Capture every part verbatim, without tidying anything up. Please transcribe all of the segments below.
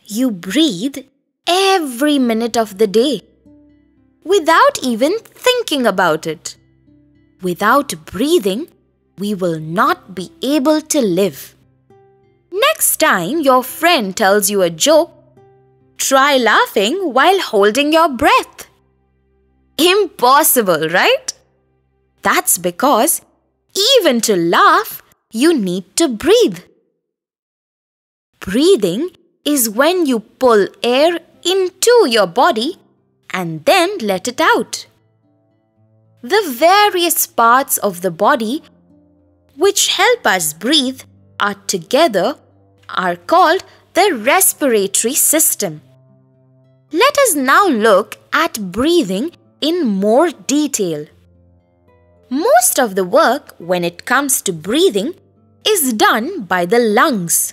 You breathe every minute of the day without even thinking about it. Without breathing, we will not be able to live. Next time your friend tells you a joke, try laughing while holding your breath. Impossible, right? That's because even to laugh, you need to breathe. Breathing is when you pull air into your body and then let it out. The various parts of the body which help us breathe are together are called the respiratory system. Let us now look at breathing in more detail. Most of the work when it comes to breathing is done by the lungs.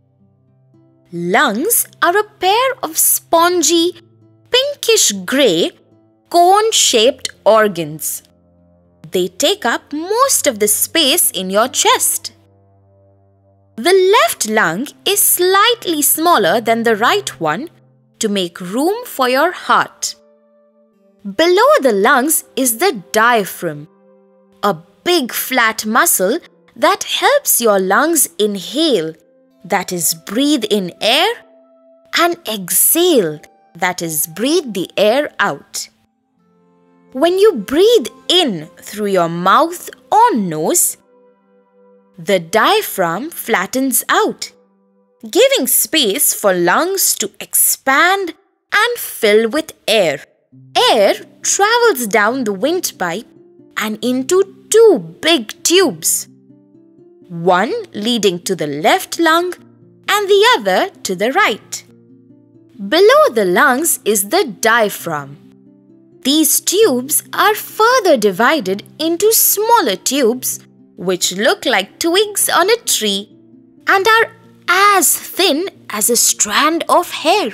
Lungs are a pair of spongy, pinkish-grey, cone-shaped organs. They take up most of the space in your chest. The left lung is slightly smaller than the right one to make room for your heart. Below the lungs is the diaphragm, a big flat muscle that helps your lungs inhale, that is, breathe in air, and exhale, that is, breathe the air out. When you breathe in through your mouth or nose, the diaphragm flattens out, giving space for lungs to expand and fill with air. Air travels down the windpipe and into two big tubes, one leading to the left lung and the other to the right. Below the lungs is the diaphragm. These tubes are further divided into smaller tubes which look like twigs on a tree and are as thin as a strand of hair.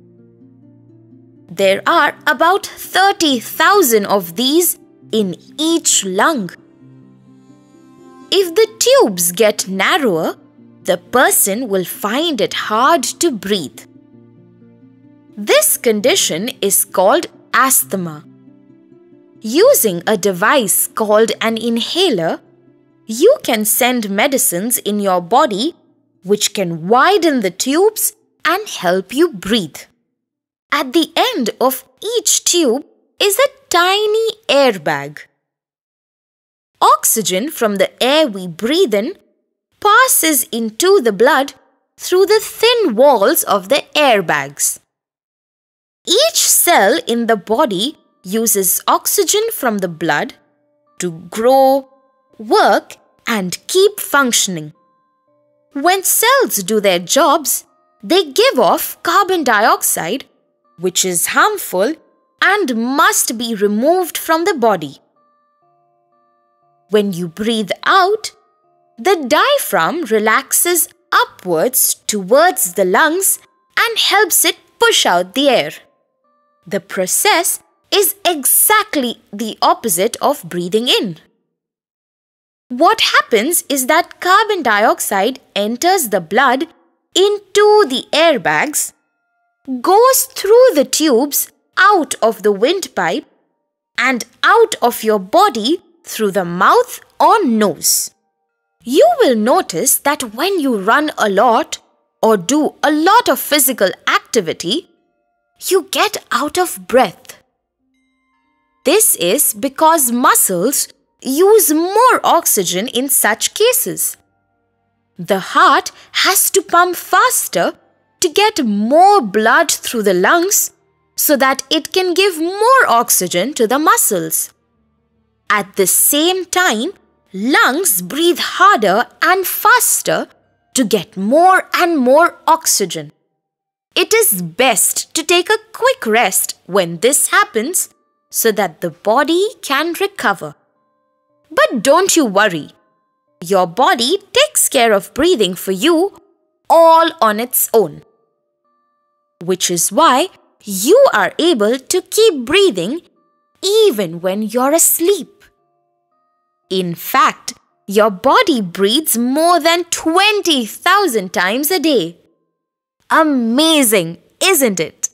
There are about thirty thousand of these in each lung. If the tubes get narrower, the person will find it hard to breathe. This condition is called asthma. Using a device called an inhaler, you can send medicines in your body which can widen the tubes and help you breathe. At the end of each tube is a tiny airbag. Oxygen from the air we breathe in passes into the blood through the thin walls of the airbags. Each cell in the body uses oxygen from the blood to grow, work, and keep functioning. When cells do their jobs, they give off carbon dioxide, which is harmful and must be removed from the body. When you breathe out, the diaphragm relaxes upwards towards the lungs and helps it push out the air. The process is exactly the opposite of breathing in. What happens is that carbon dioxide enters the blood into the airbags, goes through the tubes out of the windpipe and out of your body through the mouth or nose. You will notice that when you run a lot or do a lot of physical activity, you get out of breath. This is because muscles use more oxygen in such cases. The heart has to pump faster to get more blood through the lungs so that it can give more oxygen to the muscles. At the same time, lungs breathe harder and faster to get more and more oxygen. It is best to take a quick rest when this happens so that the body can recover. But don't you worry. Your body takes care of breathing for you all on its own. Which is why you are able to keep breathing even when you're asleep. In fact, your body breathes more than twenty thousand times a day. Amazing, isn't it?